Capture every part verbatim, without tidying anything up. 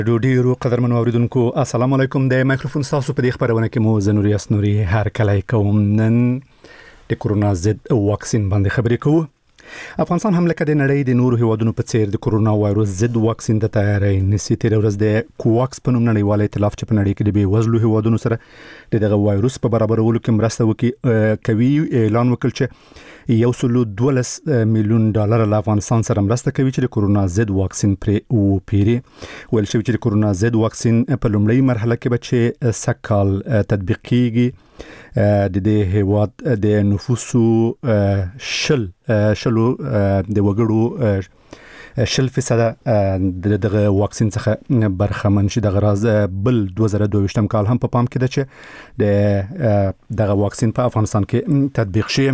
ډیرو قدرمنو اوریدونکو السلام علیکم. د مایکروفون تاسو په دې خبرونه کې مو زنوري اسنوري هر کله کوم نن د کورونا ضد واکسین باندې خبرې کوو. افغانستان هم لکه د نړۍ د نورو هیوادونو په څیر د کورونا وایروس ضد واکسین د تیاری نسی. تیر ورځ د کوواکس په نوم نړیوال ائتلاف چې په نړۍ کې د بیوزلو هیوادونو سره دغه وایروس په برابرولو کې مرسته وکړي کوي اعلان وکړ چې یو سلو دولس میلیون ډالر له افغانستان سره مرسته کوي چې د کورونا ضد واکسین پر او پیری. ویل شوی چې د کورونا ضد واکسین په لومړۍ مرحله کې به چې سکهال تطبیق کیږي. د دې هیواد د نفوسو شل شلو د وګړو شل فیصد دغه واکسین څخه برخمن شي. دغه راز بل دوه زره دوه ویشتم کال هم په پام کې ده چې د دغه واکسین په افغانستان کې تطبیق شي.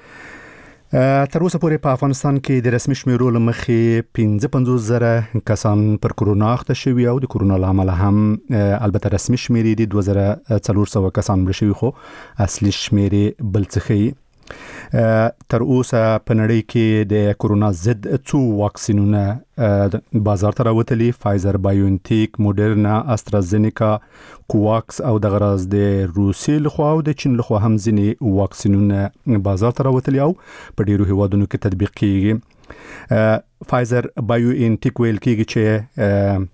تر اوسه پورې په افغانستان کې د رسمي شمیرو له مخې پنځه پنځوس زره کسان پر کورونا اخته شوي او د کورونا له امله هم البته رسمي شمیرې د دوه زره څلور سوه کسان مړه شوي، خو اصلي شمیرې بل څه ښیي. تر اوسه په نړۍ کې د کورونا ضد څو واکسینونه بازار ته راوتلي: فایزر، بایونټیک، موډرنا، استرازینیکا، کوواکس او دغه راز د روسیې لخوا او د چین لخوا هم ځینې واکسینونه بازار ته راوتلي او په ډیرو هیوادونو کې تطبیق کیږي. فایزر بایونټیک ویل کیږي چې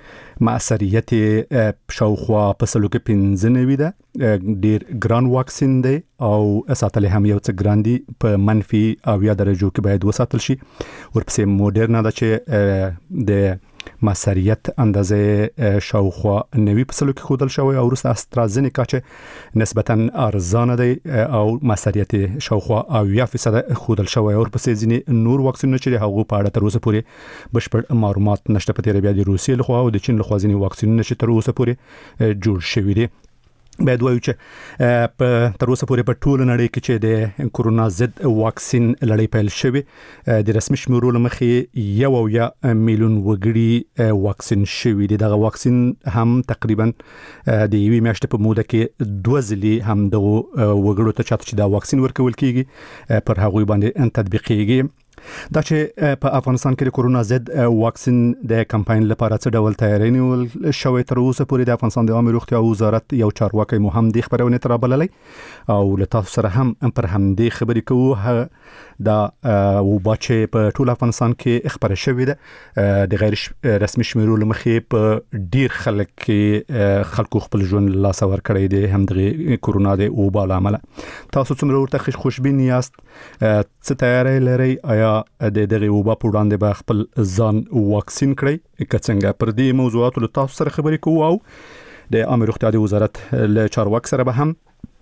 مؤثریت شاوخوا په سلو کې پنځه نوي ده. ډیر ګران واکسین دی او ساتل هم یو څه ګران دي، په منفي اویا درجو کې باید وساتل شي. ورپسې موډرنا ده چې د مؤثریت اندازه شاوخوا نوي په سلو کې خودل شوی، او وروسته استرازینیکا چې نسبتا ارزانه دی او مؤثریت شاوخوا اویا فیصد خودل شوی. ورپسې ځینې نور واکسینونه چې هغه په اړه تر اوسه پورې بشپړ معلومات نشته. په تیر بیا د روسیې لخوا او د چین لخوا ځینې واکسینونه چې تر اوسه پورې جوړ شوي دي. باید وایو چې په تر اوسه پورې په ټول نړۍ کې چې د کورونا ضد واکسین لړۍ پیل شوې، د رسمي شمیرو له مخې یو اویا میلیون وګړي واکسین شوي دي. دغه واکسین هم تقریبا د یوې میاشتې په موده کې دوه ځلې هم دغه وګړو ته چاته چې دا واکسین ورکول کیږي پر هغوی باندې تطبیق کیږي. دا چې په افغانستان کې د کورونا ضد واکسین د کمپاین لپاره څه ډول تیاری نیول شوی، تر اوسه پورې د افغانستان د عامه روغتیا وزارت یو چارواکي مو هم د خبرونه تر بللای او له تاسو سره هم پر همدې خبرې کوو. دا وبا چې په ټول افغانستان کې خبره شوې ده د غیر رسمي شمیرو له مخې په ډیر خلک کې خلکو خپل ژوند لا سور کړی دی هم د کورونا د وبا له امله. تاسو څومره ورته خوشبین یاست؟ څه تیاری لرئ؟ آیا د دغه وبا په وړاندې به خپل ځان واکسین کړئ؟ که څنګه؟ پر دې موضوعاتو له تاسو سره خبرې کوو او د عامه روغتیا د وزارت له چارواکي سره به هم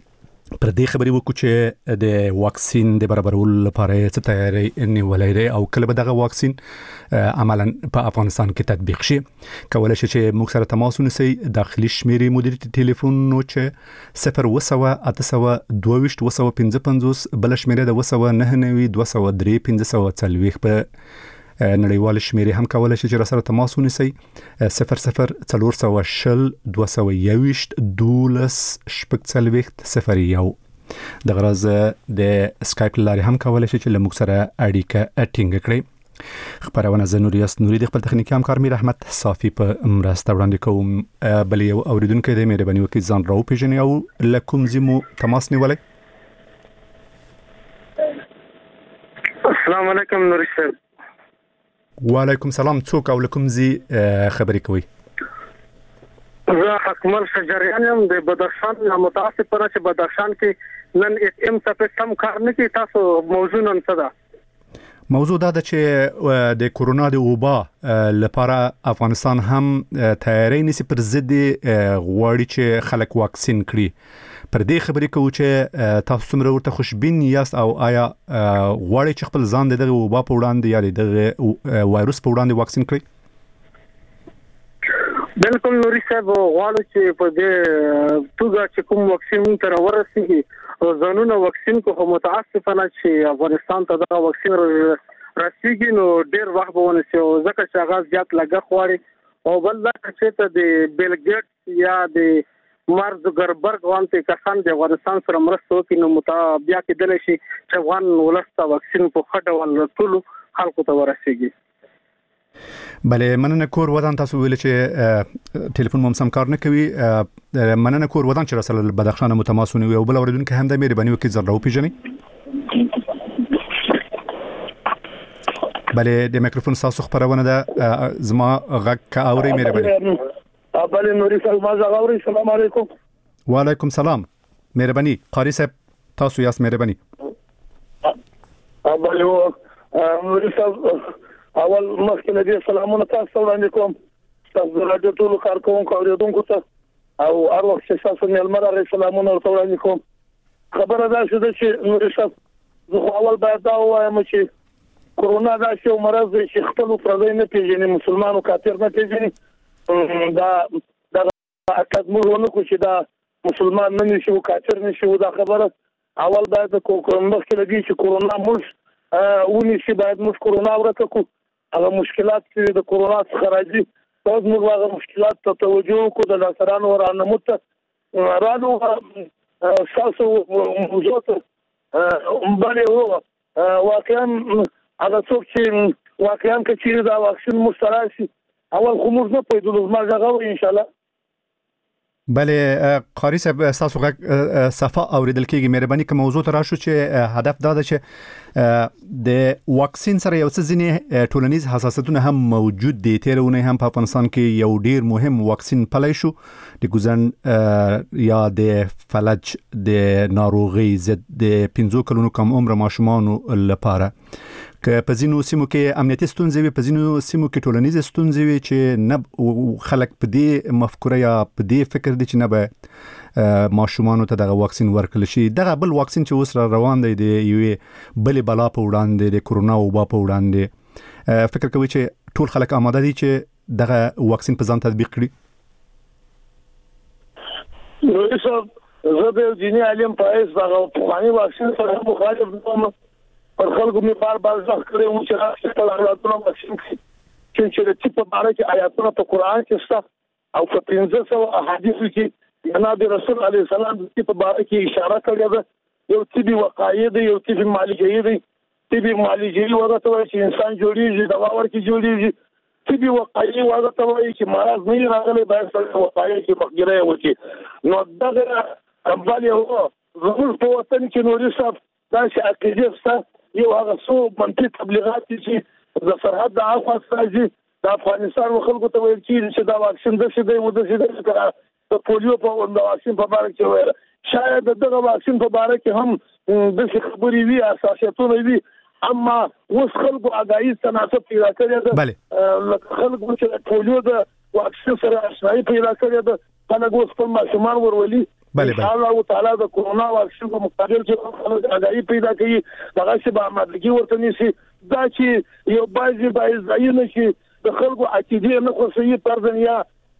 پر دې خبرې وکړو چې د واکسین د برابرولو لپاره څه تیاری نیولای دی او کله به دغه واکسین عملاً په افغانستان کې تطبیق شي. کولای شي چې موږ سره تماس ونیسئ. داخلي شمیرې مدیریت ټلیفون نو چې صفر اوه سوه اته سوه دوه ویشت اوه سوه پنځه پنځوس، بل شمیره د اوه سوه نهه نوي دوه سوه درې پنځه سوه څلوېښت. په نړیوال شمیرې هم کولای شي چې را سره تماس ونیسئ. صفر صفر څلور سوه شل دوه سوه یوویشت دولس شپږ څلوېښت صفر یو. دغه راز د سکایپ لارې هم کولای شي چې له موږ سره اړیکه ټینګه کړئ. خبرونه زنوري اسنوري د خپل تخنیکي همکار میر احمد صافي په مرسته وړاندې کوم. بل یو اوریدونکی دی، مهرباني وکړئ ځان راوپېژنئ او له کوم ځای مو تماس نیولی؟ السلام علیکم نوري صاحب. وعلیکم سلام. څوک او له کوم ځای خبرې کوئ؟ زه اکمل شجریان یم د بدخشان. متاسفانه چې بدخشان کې نن ایټ ایم څخه کم کار نه کوي. تاسو موضوع نن څه ده؟ موضوع دا ده چې د کورونا د وبا لپاره افغانستان هم تیاری نیسي پر ضد غواړي چې خلک واکسین کړي. پر دې خبرې کوو چې تاسو څومره ورته خوشبین یاست او آیا غواړئ چې خپل ځان د دغه وبا په وړاندې یا د دغه وایروس په وړاندې واکسین کړئ؟ بالکل نوري صاحب، غواړو چې په دې توګه چې کوم واکسین تر ورسېږي ځانونه واکسین کو. خو متاسفانه چې افغانستان ته دا واکسین رسېږي نو ډېر وخت به ونیسي، ځکه چې هغه زیات لګښت غواړي. او بل دا چې ته د بیل ګیټس یا د مارک زوکربرګ وانته کسان د افغانستان سره مرسته وکړي نو مطابق کېدلی شي چې افغان ولس ته واکسین په خټه ول ټول خلکو ته ورسېږي. بله مننه کور ودان تاسو ویل چې ټلیفون مو سم کار نه کوي مننه کور ودان چې رسل بدخشان متماسونی او بل اوریدونکو هم د مهرباني وکړي زر راو پیژني بله د میکروفون تاسو خبرونه ده زما غږ کا اوري مهرباني بله نوري صاحب ما زغ اوري السلام علیکم وعلیکم سلام مهرباني قاری صاحب تاسو یاس مهرباني بله نوري صاحب اول مخکې دې سلامونه تاسو وړاندې کوم تاسو راځو ټول کارکونکو اوریدونکو ته او هر وخت چې تاسو نه المر علیه سلامونه وړاندې کوم خبره ده چې نوري صاحب زه اول باید دا وایم چې کورونا دا چې مرض چې خپل پردی نه پیژني مسلمانو کافر نه پیژني دا دا اکد مونږ کو چې دا مسلمان نه نشي او کافر نشي دا خبره اول باید کوم مخکې دې چې کورونا موږ ونی چې باید موږ کورونا ورته کو هغه مشکلات چې د کورونا څخه راځي اوس موږ هغه مشکلات ته توجه وکړو د ډاکټرانو ورانموت رانو تاسو موضوع ته باندې هو واقعا هغه څوک چې واقعا چې دا واکسین مستراسي اول خو موږ نه پېدل ما ځغو ان شاء الله بله قاری صاحب تاسو غږ صفه اوریدل کیږي مهرباني کوم موضوع ته راشو چې هدف دا ده چې د واکسین سره یو څه ځینې ټولنیز حساسیتونه هم موجود دي تیرونه هم په افغانستان کې یو ډیر مهم واکسین پلی شو د ګوزن یا د فلج د ناروغي ضد د پنځو کلونو کم عمر ماشومان لپاره که په ځینو سیمو کې امنیتي ستونزې وي په ځینو سیمو کې ټولنیز ستونزې وي چې نه خلک په دې مفکوره یا په دې فکر دي چې نه به ماشومان ته دغه واکسین ورکړل شي دغه بل واکسین چې اوس را روان دی د یوې بل بلا په وړاندې د کورونا وبا په وړاندې فکر کوي چې ټول خلک آماده دي چې دغه واکسین په ځان تطبیق کړي نو څه زه د دیني علم په اس دغه پخوانی واکسین سره مخالف نوم پر خلکو می بار بار ځخ کړی و چې راځي په اړه واکسین کې چې د ټیپ په اړه کې آیاتونه په قران کې شته او په پنځه سوه احادیث کې جناب رسول الله سلام د ټیپ په اړه کې اشاره کړې ده یو طبي وقایع دی یو طبي معالجې دی طبي معالجې ورته وایي چې انسان جوړیږي دوا ورکې جوړیږي طبي وقایع ورته وایي چې مرض نه راغلی باید سره وقایع کې مخګره وکړي نو دغه بل یو زموږ په وطن کې نوري صاحب دا چې عقیده ست یو هغه څو منطقي تبلیغات چې د سرحد د اخوا سازي د افغانستان خلکو ته ویل چې دا واکسین د څه دی و د څه دی د پولیو په د واکسین په اړه کې ویل شاید دغه واکسین په اړه کې هم د څه خبرې وي اساسيتونه وي اما اوس خلکو اگاهي تناسب پیدا کړی ده خلکو چې پولیو د واکسین سره آشنایي پیدا کړی ده خلک اوس په ماشومان ورولي بله بله الله تعالی د کورونا واکسین په مقابل کې خلک اگاهي پیدا کوي دغه چې به آمادګي ورته نشي دا چې یو بعضي بعضي ځایونه چې د خلکو عقیده نه خوښي پر دنیا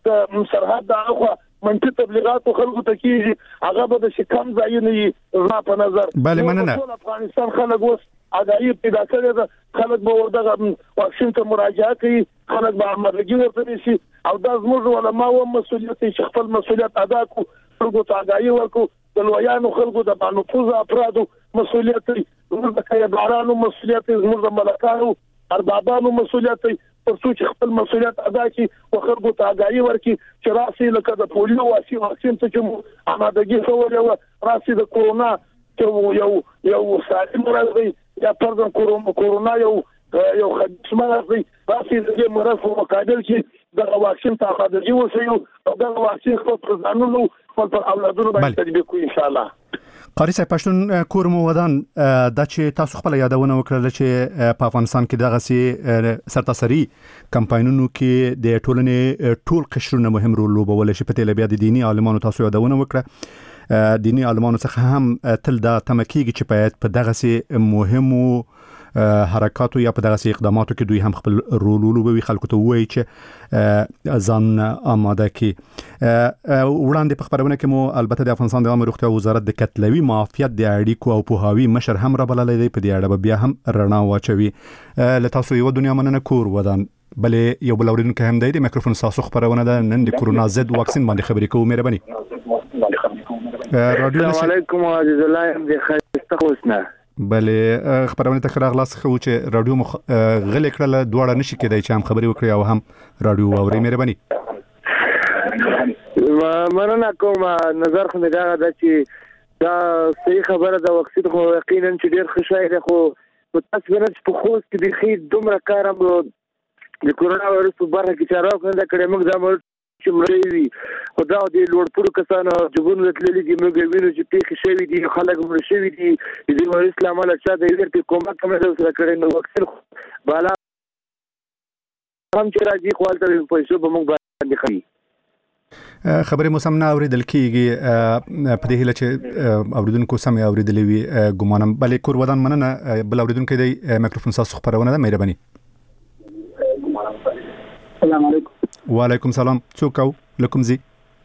د سرحد د اخوا منطقي تبلیغات خلکو ته کیږي هغه به د کم ځایونه یې را په نظر بله مننه افغانستان خلک اوس اگاهي پیدا کړي ده خلک به ورته واکسین ته مراجعه کوي خلک به آمادګي ورته نشي او دا زموږ علماء او مسؤلیت چې خپل مسؤلیت ادا کوي خلکو ته اگاهي ورکو د لویانو خلکو د بانفوذ افرادو مسؤلیت زموږ د کایبارانو مسؤلیت زموږ د ملکانو اربابانو مسؤلیت پر څو چې خپل مسؤلیت ادا کړي او خلکو ته اگاهي ورکړي چې راسي لکه د پولیو واکسین ته چې آمادګي کول راسي د کورونا چې یو یو سالم مرض دی یا پردن کورونا یو یو خدمت مرض دی راسي د مرض په مقابل کې د واکسین ته آمادګي وشي او د واکسین په ځانونو خپل اولادونو باندې تطبیق کوي ان شاء الله قاری صاحب پښتون کور مو ودان د چې تاسو خپل یادونه وکړه چې په افغانستان کې دغه سي سرتاسري کمپاینونو کې د ټولنې ټول قشرونه مهم رول لوبول شي په تل بیا د دینی عالمانو تاسو یادونه وکړه دینی عالمانو څخه هم تل دا تمکیږي چې باید په دغه سي مهمو حرکاتو یا په دغه اقداماتو کې دوی هم خپل رول لوبوي خلکو ته وایي چې ځان آماده کړي وړاندې په خبرونه کې مو البته د افغانستان د عامه روغتیا وزارت د کتلوي معافیت د اړیکو او پوهاوي مشر هم را بللې دی په دې اړه بیا هم رڼا واچوي له تاسو یو دنیا مننه کور ودان بلې یو بل اوریدونکو هم دی د میکروفون تاسو خبرونه ده نن د کورونا ضد واکسین باندې خبرې کوو مهرباني رادیو السلام علیکم عزیز الله د خسته خوسنه بلې خبرونه تکرار اغلاس خو چې رادیو مخ غلې کړل دواړه نشي کېدای چې هم خبري وکړي او هم رادیو اوري مهرباني مننه کوم نظر خو دا د چې دا صحیح خبره د واکسین خو یقینا چې ډیر خوشاله ده خو تاسو ورته په خوست کې د خې دومره کارم د کورونا وایرس په برخه کې چارو کنده کړي موږ دا مر چې مړی وي او دا د لوړ پوړو کسانو جبون تللي دي موږ وینو چې پیښې شوي دي خلک مړ شوي دي د وایرس لامل چې د یو په کومه کومه سره کړي نو واکسین بالا هم چې راځي خو تل په څه به موږ باندې خي خبرې مو سم نه اوریدل کیږي په دې هله چې اوریدونکو سم اوریدلې وي ګمانم بلې کور ودان مننه بل اوریدونکو د میکروفون تاسو خبرونه ده مهرباني السلام علیکم وعلیکم سلام څوک او لکم زی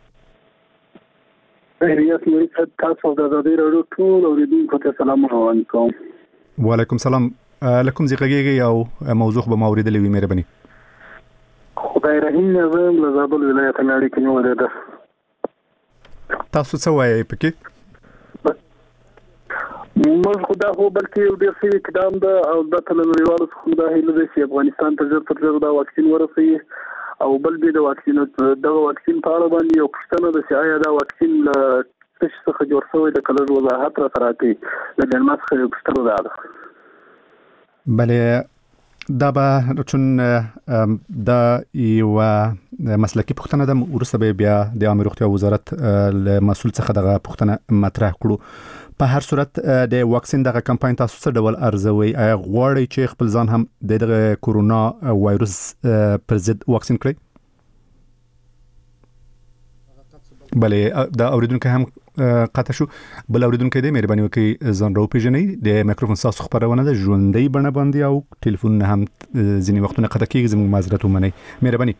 ریاض نوری صاحب تاسو د ازادي راډیو ټول اوریدونکو ته سلام علیکم وعلیکم سلام لکم زی غږیږي او موضوع به اوریدلې وي مهرباني خدای رحیم نظام له زابل ولایت نړۍ کې نیولې ده تاسو څه وایي پکې موږ خدا هو بلکې یو ډېر ښه اقدام ده او د تلنوالو څخه دا هیله ده چې افغانستان ته ژر تر ژره دا واکسین ورسوي او بل به د واکسین د واکسین په اړه باندې یو پوښتنه ده چې آیا دا واکسین له څه څخه جوړ شوی د کلر وضاحت را سره کوي د جنمات څخه یو پوښتنه ده بله دا به چون دا یو مسلکی پوښتنه ده ورسته به بیا د عامه روغتیا وزارت له مسؤل څخه دغه پوښتنه مطرح کړو په هر صورت د واکسین دغه کمپاین تاسو څه ډول ارزوي غواړي چې خپل ځان هم د کورونا وایرس پر ضد واکسین کړي بلې دا اوریدونکو هم قطع شو بل اوریدونکو دې مهرباني وکړئ ځان راو پیژنئ د میکروفون تاسو خبرونه ده ژوندۍ بڼه باندې او ټلیفون هم ځینې وختونه قطع کیږي زموږ معذرت ومنئ مهرباني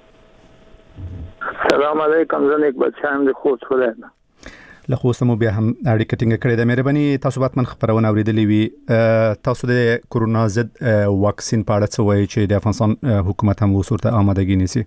السلام علیکم زه نیک بچم د خوست ولایت له خوست مو بیا هم اړیکه ټینګه کړې ده مهرباني تاسو باتمن خبرونه اوریدلې وي تاسو د کورونا ضد واکسین په اړه څه وایي چې د افغانستان حکومت هم وسورته آمادګي نیسي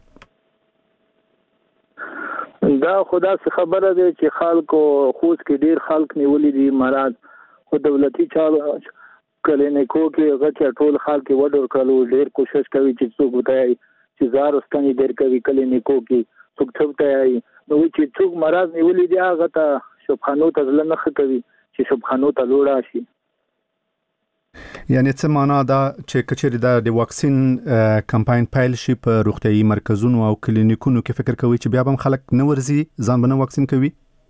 دا خدا څخه خبره ده چې خلکو خوست کې ډیر خلک نیولې دي مراد خو دولتي چارو کلینیکو کې غټه ټول خلک وډور کړو ډیر کوشش کوي چې څوک وتاي چې زار واستنی ډیر کوي کلینیکو کې څوک څوک ته نو چې څوک مراد نیولې دي هغه ته شپخانو ته ځل نه کوي چې شپخانو ته لوړ شي یعنی څه معنا دا چې کچېری د واکسین کمپاین پیل شي په روغتيایي مرکزونو او کلینیکونو کې فکر کوي چې بیا هم خلک نه ورزي ځان باندې واکسین کوي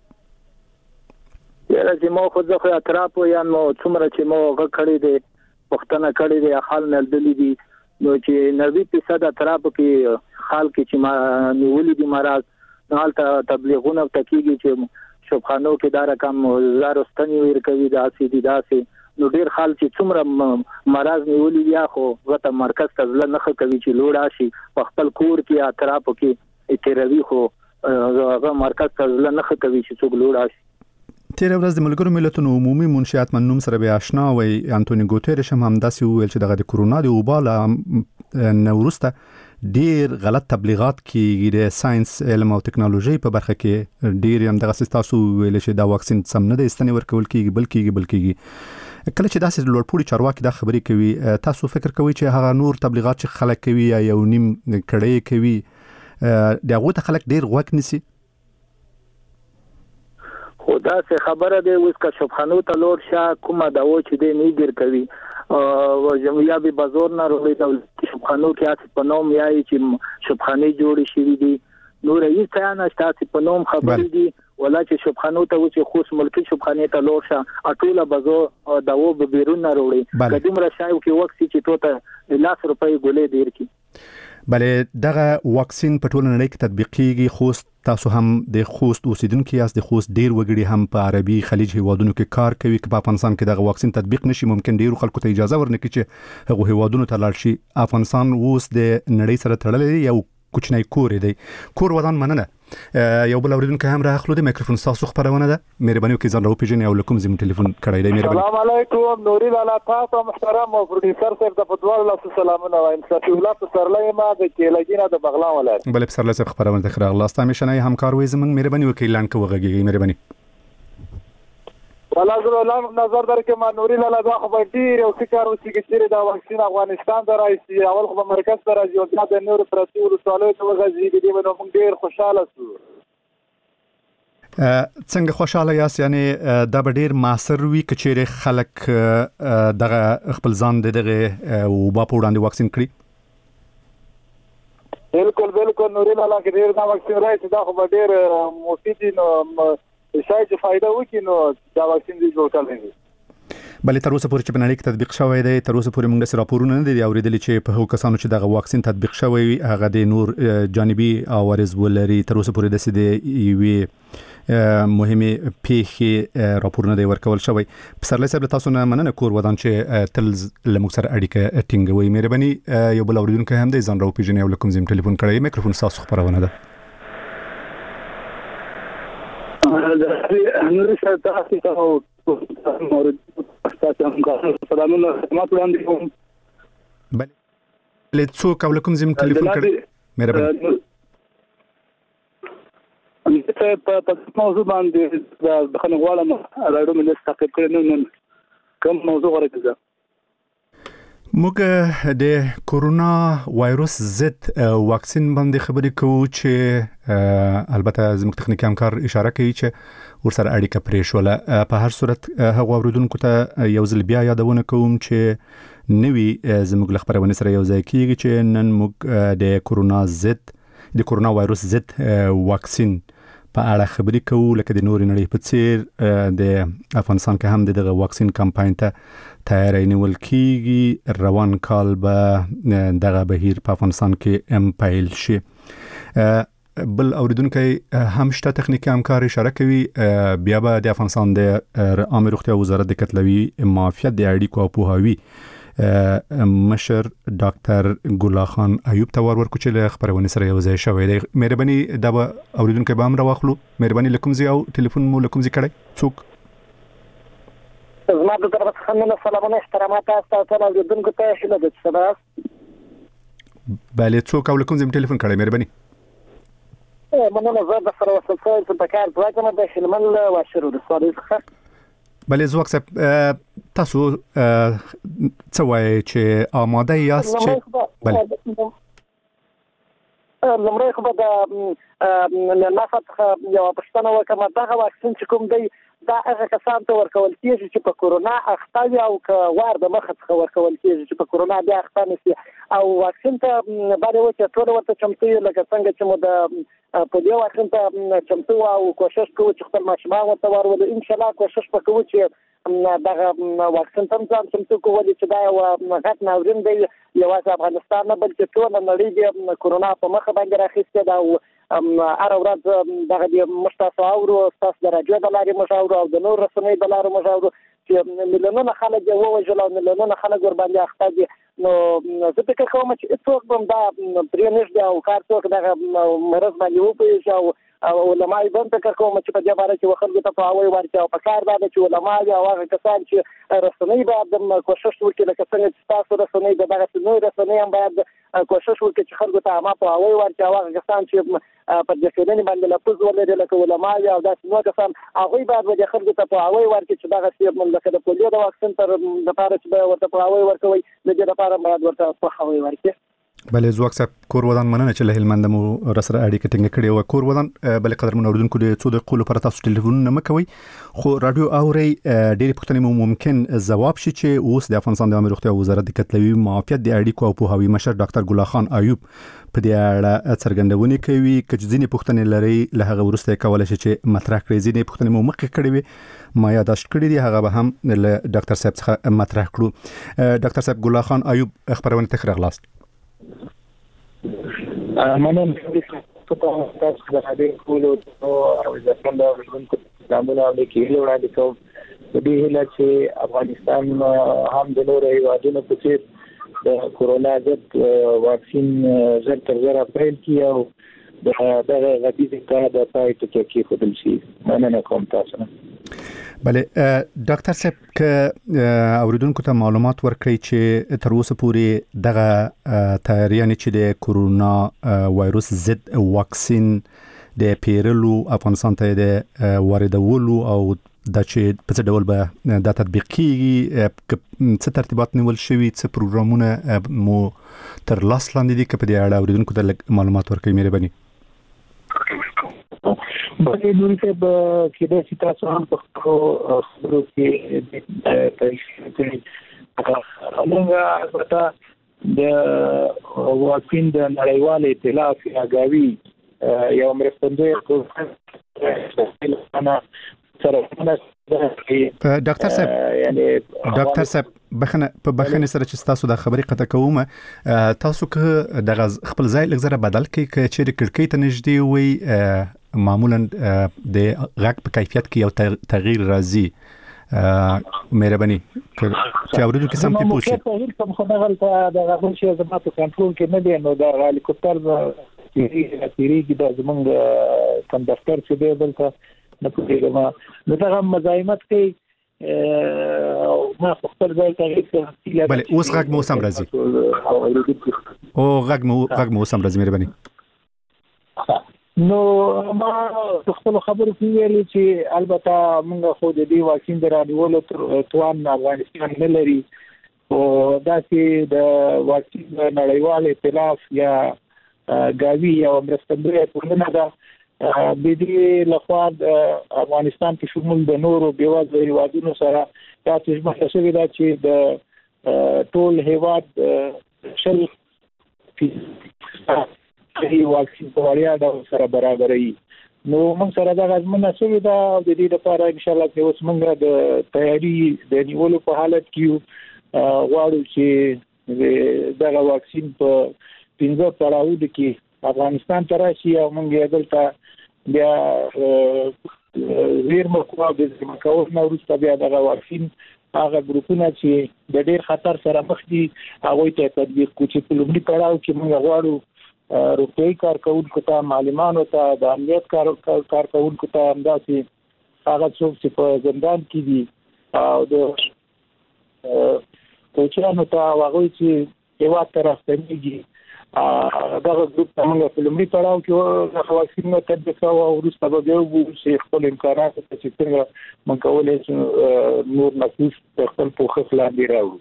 یاره چې مو خو ځکه اطراف یا نو څومره چې مو غکړې دي وختونه کړې دي حال نه دلی دي نو چې نوي فیصد اطراف کې خلک چې ما نیولې دي مراد حالت تبلیغونه تکیږي چې شپخانو کې دا رقم زار واستنی ور کوي دا سي دي دا سي نو ډیر خلک چې څومره مرز نیولې یا خو غته مرکز ته ځل نه کوي چې لوړ شي په خپل کور کې اطراف کې اتروي خو هغه مرکز ته ځل نه کوي چې څوک لوړ شي تیر ورځ د ملګرو ملتونو عمومي منشیات منوم سره به آشنا وي انټونی ګوتيرش هم همداسې ویل چې دغه د کورونا د وبال نورسته ډیر غلط تبلیغات کیږي د ساينس علم او ټکنالوژي په برخه کې ډیر هم دغه تاسو ویل چې دا واکسین سم نه د استنی ورکول کیږي بلکې بلکې کله چې داسې لوړ پوړي چارواکي دا خبرې کوي تاسو فکر کوئ چې هغه نور تبلیغات چې خلک کوي یا یو نیم کړي کوي دغه ته خلک ډیر غوښ نسی خدا سے خبره ده اوس کا شپخانو ته لوړ شه کومه دا و چې دې نه ګر کوي او جمعیا به بازار نه وروړي دولت شپخانو کې اته په نوم یای چې شپخانه جوړ شي دي نور یې ځان اشتات په نوم خبرې دي ولا چې شپخانو ته و چې خوش ملکی شپخانه ته لوړ شه اټوله بازار دا و به بیرون نه وروړي قدیم را شایو کې وخت چې ټوټه لاس روپۍ ګولې دیر کی بلې دغه واکسین په ټول نړۍ کې تطبیقيږي خوست تاسو هم د خوست اوسیدونکو یاست د خوست ډیر وګړي هم په عربي خلیج هیوادونو کې کار کوي چې په افغانستان کې دغه واکسین تطبیق نشي ممکن ډیر خلکو ته اجازه ورنکړي چې هغه هیوادونو ته لاړ شي افغانستان اوس د نړۍ سره تړلې یو کوچنی کور دی کور ودان مننه یو بل اوریدونکو هم راخلو د میکروفون تاسو خبرونه ده مهرباني وکړئ ځان راو پیژنئ او لکم زموږ ټلیفون کړای دی مهرباني السلام علیکم نوري لالا تاسو محترم او پروډوسر صاحب د فوټبال له سلامونه وایم صفی الله پسرلې ما د کېلګینا د بغلان ولایت بل پسرلې صاحب خبرونه تکرار لاسته همیشه نه همکار وې زموږ مهرباني وکړئ لاند کو وغږیږئ مهرباني ولا زه نظر درکې ما نوري لاله دا خو به ډېر یو فکر وشي چې دا واکسین افغانستان ته راشي اول خو به مرکز ته راځي او بیا د نورو پرتې ولسوالیو ته وغځېږي دې به نو موږ ډېر خوشحاله شو. څنګه خوشاله یاست؟ یعنی دا به ډیر موثر وي که چیرې خلک دغه خپل ځان دغه وبا په وړاندې واکسین کړي؟ بالکل بالکل نوري لاله کې ډیر دا واکسین راځي دا خو به ډیر مفید نو شاید فائدہ وکړي نو دا واکسین دې جوړ کړي. بلې تر اوسه پورې چې په نړۍ کې تطبیق شوی دی تر اوسه پورې موږ سره راپورونه نه دي اوریدلي چې په هغو کسانو چې دغه واکسین تطبیق شوی وي هغه د نور جانبي عوارض ولري. تر اوسه پورې داسې د یوې مهمه پیښې راپورونه دی ورکول شوی. پسرلی صاحب تاسو نه مننه کور ودان چې تل لمږ سره اړیکه ټینګوي. مهرباني یو بل اوریدونکو هم د ځان راو پیژنې او لکم زم ټلیفون کړی میکروفون تاسو خبرونه ده. نوري صاحب تاسو ته مورد تاسو هم سلامونه خدمات وړاندې کوم. بلې څوک او لکم زم ټلیفون کړی مهرباني په په موضوع باندې د خنغواله راډیو ملت تعقیب کړی نو کوم موضوع ورکړه؟ موږ د کورونا وایروس ضد واکسین باندې خبرې کوو چې البته زموږ تخنیکی همکار اشاره کوي چې ورسره اړیکه پرې شوله. په هر صورت هغه اوریدونکو ته یو ځل بیا یادونه کوم چې نوی زموږ له خبرونې سره یو ځای کیږي چې نن موږ د کورونا ضد د کورونا وایروس ضد واکسین په اړه خبرې کوو. لکه د نورې نړۍ په څیر د افغانستان کې هم دغه واکسین کمپاین ته تیاری نیول کیږي. روان کال به دغه بهیر په افغانستان کې ام پیل شي. بل اوریدونکو هم شته تخنیکی همکار اشاره کوي بیا به د افغانستان د عامه روغتیا وزارت د کتلوي معافیت د اړیکو او پوهاوي مشر ډاکټر ګلا خان ایوب ته ورکو چې له خبرونه سره یو ځای شوی دی. مهرباني دا به اوریدونکو به هم راوخلو. مهرباني لکم زی او ټلیفون مو لکم زی کړی څوک؟ زما د طرف څخه نن سلامونه احترامات تاسو ته اوریدونکو ته هیله ده چې سبا بلې څوک او لکم زی ټلیفون کړی مهرباني؟ مننه زه د سره وصل شوی په کار ځواکم د شلمن واشرو د سوالي څخه. بلې زوک صاحب تاسو څه وایي چې آماده یاست چې بلې لمړی خو به د ناسا څخه یوه پوښتنه وکړم دغه واکسین چې کوم دی دا هغه کسان ته ورکول کېږي چې په کورونا اخته وي او که وار د مخه څخه ورکول کېږي چې په کورونا بیا اخته نه شي او واکسین ته باید وکړي ټول ورته چمتو یو لکه څنګه چې مو د په دې واکسین ته چمتو او کوشش کوو چې خپل ماشومان ورته ورولو. انشاءالله کوشش به کوو چې دغه واکسین ته ځان چمتو کوو چې دا یو غټ ناورین دی یوازې افغانستان نه بلکې ټوله نړۍ د کورونا په مخه باندې راخیستې ده او هر ورځ دغه د موږ تاسو اورو ستاسو د راډیو د لارې موږ اورو او د نور رسنیو د لارې موږ اورو چې میلیونونه خلک یې ووژل او میلیونونه خلک ورباندې اخته دي. نو زه فکر کوم چې هیڅوک به دا پرې نږدې او کار څوک دغه مرض باندې وپوهېږي او او علما یې هم فکر کوم چې په دې باره کې خلکو ته پوهاوی ورکړي او په کار دا ده چې علما او هغه کسان چې رسنۍ باید کوشش وکړي لکه څنګه چې تاسو رسنۍ د دغسې نورې رسنۍ هم باید کوشش وکړي چې خلکو ته عامه پوهاوی ورکړي او هغه کسان چې په دې څېړنې باندې لفظ ولري لکه علما او داسې نور کسان هغوی باید د خلکو ته پوهاوی ورکړي چې دغسې لکه د پولیو د واکسین تر لپاره چې ورته پوهاوی ورکوي د دې لپاره باید ورته پوهاوی ورکړي. بلې زوک صاحب کور ودان مننه چې له هلمند مو رسره اړیکه ټینګه کړې او کور ودان بلې قدرمن اوریدونکو د څو دقیقو لپاره تاسو ټلیفون نه مکوي خو رادیو اوري ډېرې پوښتنې مو ممکن ځواب شي چې اوس د افغانستان د عامه روغتیا وزارت د کتلوي معافیت د اړیکو او پوهاوي مشر ډاکټر ګلا خان ایوب په دې اړه څرګندونه کوي چې ځینې پوښتنې لري له هغه وروسته کولای شي چې مطرح کړي. ځینې پوښتنې مو مخکې کړې وي ما یاداشت کړې دي هغه به هم له ډاکټر صاحب څخه مطرح کړو. ډاکټر صاحب ګلا خان ایوب خبرونه ته راغلاست. مننه تاسو ته د هغې کولو او د څنګه ورونکو زمونه د کېلو وړاندې کوم د دې هیله چې افغانستان هم د نورو هیوادونو په څیر د کورونا ضد واکسین زر تر زره پیل کړي او د دغه غږیزې کار د پای ته کېښودل شي. مننه کوم تاسو نه. بله ډاکټر صاحب که اوریدونکو ته معلومات ورکړئ چې تر اوسه پورې دغه تیاریانې چې د کورونا وایروس ضد واکسین د پیرلو افغانستان ته د واردولو او د چې په څه ډول به د تطبیق کیږي څه ترتیبات نیول شوي څه پروګرامونه مو تر لاس لاندې دي که په دې اړه اوریدونکو ته معلومات ورکړئ مهرباني. بلې نورې صاحب کېدای شي تاسو هم په خبرو کې تشریح کړئ موږ البته د واکسین د نړیوال ائتلاف یا ګاوي یو مرستندوی انا سره ډاکټر صاحب یعنی ډاکټر صاحب بخنه په بخنه سره چې تاسو د خبرې قطع کومه تاسو که د خپل ځای لږ بدل کړئ چې چیرې کړکۍ ته نږدې وي معمولا د غږ په کیفیت کې یو تغییر راځي مهرباني چې اورېدو کې سم کې پوښي تغییر کوم خو دغه د غږ شي زما په کنټرول کې نه دی نو د هلیکوپټر تیریږي د زمونږ کم دفتر چې دی دلته نه پوهېږم نو دغه مزاحمت کوي ما خپل ځای تغییر کړی بله اوس غږ مو سم راځي او غږ مو غږ مو سم راځي مهرباني. نو ما خپل خبرو کې ویلي چې البته موږ خو د دې واکسین د رانیولو توان افغانستان نه لري او دا چې د واکسین نړیوال ائتلاف یا ګاوي یا مرستندوی ټولنه ده د دې لخوا د افغانستان په شمول د نورو بیوازو هیوادونو سره دا چې مخه شوې ده چې د ټول هیواد شل فیصد واکسین په وړیا ډول سره برابرۍ نو موږ سره دا غوښمنه شوې ده او د دې لپاره ان شاء الله چې اوس موږ د تیاری د نیولو په حالت کې غواړو چې دغه واکسین په پنځه پړاوونو کې افغانستان ته راشي او موږ یې دلته بیا غیر مقوا د مکوور نو وروسته بیا دغه واکسین هغه ګروپونه چې د ډېر خطر سره مخ دي هغه ته تطبیق کوي چې په لومړي پړاو کې موږ غواړو روغتیايي کارکونکو ته معلمانو ته د امنیت کارکونکو ته همداسې هغه څوک چې په زندان کې دي او د کوچیانو ته هغه چې هیواد ته راستنیږي دغه ګروپ ته موږ په لومړي پړاو کې د واکسین تطبیق کوو او وروسته به بیا وګورو چې خپل امکانات ته چې څنګه موږ کولی شو نور نفوس په خپل پوښښ لاندې راوړو.